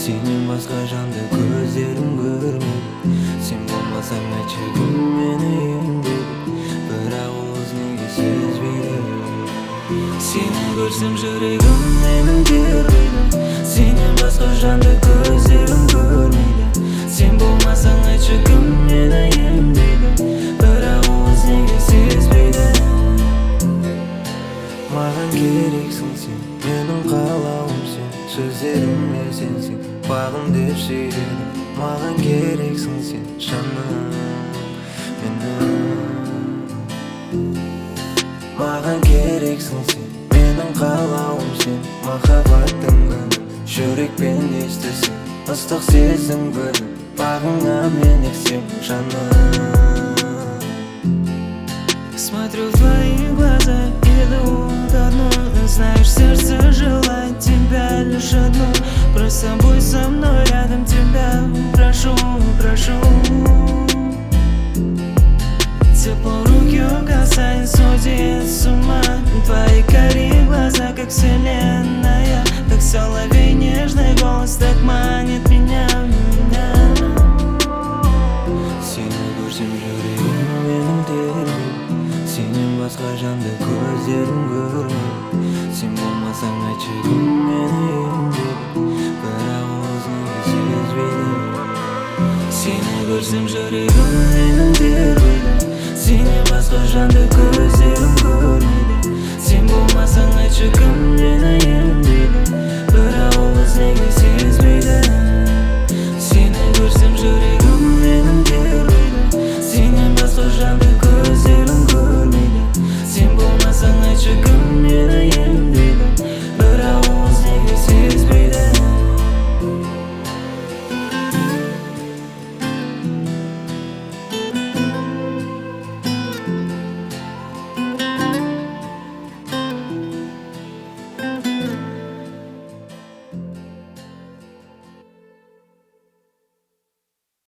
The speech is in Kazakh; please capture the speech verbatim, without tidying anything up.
Сенен басқа жанды көздерім көрмейді. Сен болмасаң айтшы кім мені емдейді, бірақ ол өз неге сезбейді. Сені көрсем жүрегім менің тербейді. Сенен басқа жанды көздерім көрмейді. Сен болмасаң айтшы кім мені емдейді, бірақ ол өз неге сезбейді. Маған керексің сен, менің қалауым сен, сөздеріме сенсің, бағым деп сүйдім. Маған керексің сен, жаным менің. Маған керексің сен, менің қалауым сен, махаббаттың гүлін жүрекпен естісің, ыстық сезім бөліп, бағыңа мен ексем, жаным. Смотрю в твои глаза и думаю одно. Знаешь, сердце желает тебя лишь одну. Просто будь со мной рядом, тебя прошу, прошу. Тепло руки касаясь, сводит с ума. Твои карие глаза, как вселенная. Так соловей, нежный голос, так манит меня, меня. Сені көрсем жүрегім менің тербейді. Сенен басқа жанды көздерім көрмейді. Сен болмасаң айтшы кім мені емдейді, бірақ ол өз неге сезбейді. Сені көрсем жүрегім менің тербейді. Сенен басқа жанды